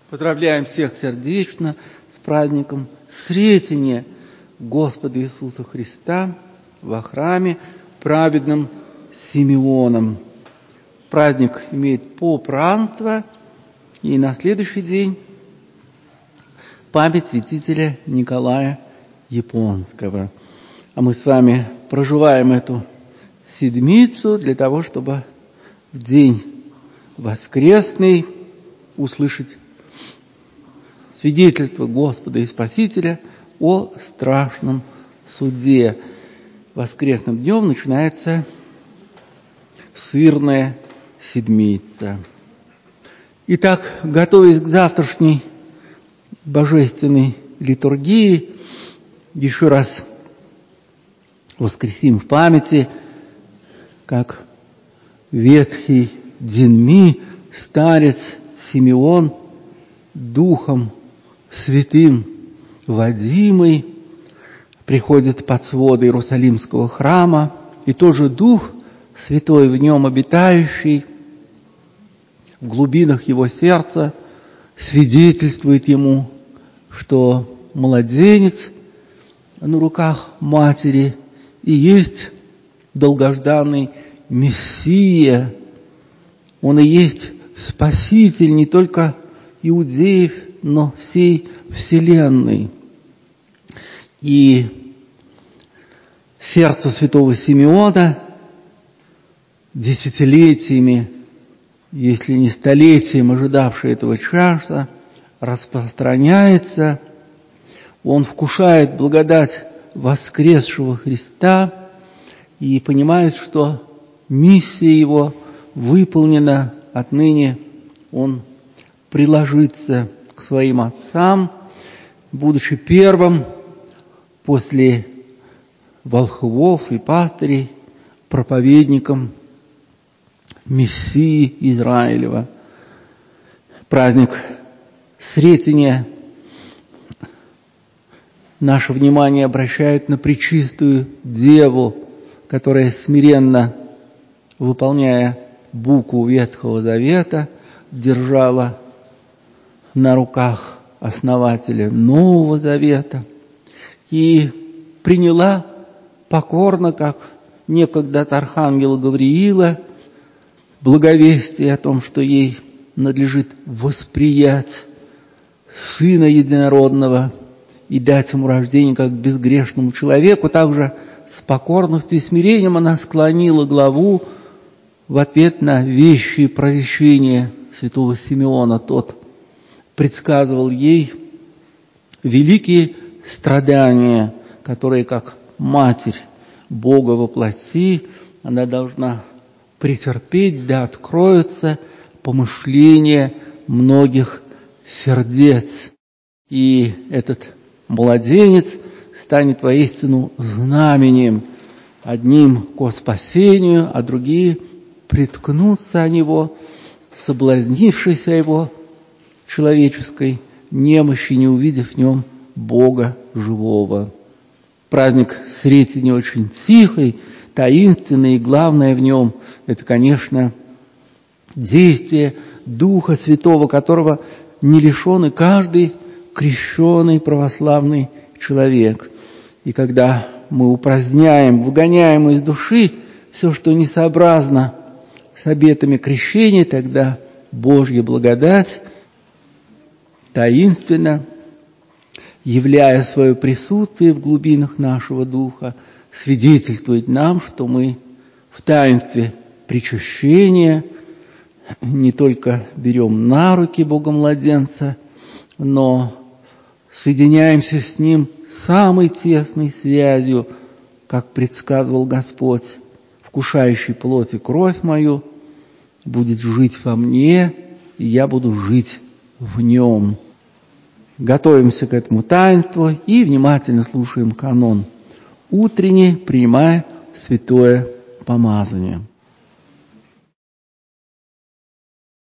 Поздравляем всех сердечно с праздником Сретения Господа Иисуса Христа во храме праведным Симеоном. Праздник имеет полпразднества, и на следующий день память святителя Николая Японского. А мы с вами проживаем эту седмицу для того, чтобы в день воскресный услышать свидетельство Господа и Спасителя о страшном суде. Воскресным днем начинается сырная седмица. Итак, готовясь к завтрашней божественной литургии, еще раз воскресим в памяти, как ветхий Динми, старец Симеон, Духом Святым водимый, приходит под своды Иерусалимского храма, и тот же Дух Святой в нем обитающий, в глубинах его сердца свидетельствует ему, что младенец на руках матери и есть долгожданный Мессия. Он и есть Спаситель не только иудеев, но всей вселенной. И сердце святого Симеона десятилетиями, если не столетием, ожидавшее этого часа, распространяется. Он вкушает благодать воскресшего Христа и понимает, что миссия его выполнена. Отныне он приложится к своим отцам, будучи первым после волхвов и пастырей проповедником Мессии Израилева. Праздник Сретения наше внимание обращает на Пречистую Деву, которая, смиренно выполняя букву Ветхого Завета, держала на руках основателя Нового Завета и приняла покорно, как некогда от архангела Гавриила, благовестие о том, что ей надлежит восприять Сына Единородного и дать ему рождение как безгрешному человеку. Также с покорностью и смирением она склонила главу в ответ на вещие пророчения святого Симеона. Тот предсказывал ей великие страдания, которые, как Матерь Бога во плоти, она должна претерпеть, да откроются помышления многих сердец. И этот младенец станет воистину знаменем, одним ко спасению, а другие приткнутся о него, соблазнившись о его человеческой немощи, не увидев в нем Бога живого. Праздник Сретения очень тихий, таинственный, и главное в нем – это, конечно, действие Духа Святого, которого не лишен и каждый крещеный православный человек. И когда мы упраздняем, выгоняем из души все, что несообразно с обетами крещения, тогда Божья благодать таинственно, являя свое присутствие в глубинах нашего духа, свидетельствует нам, что мы в таинстве причащения не только берем на руки Бога-младенца, но соединяемся с Ним самой тесной связью, как предсказывал Господь: «Вкушающий плоть и кровь мою будет жить во мне, и я буду жить в нем». Готовимся к этому таинству и внимательно слушаем канон утренний, принимая святое помазание.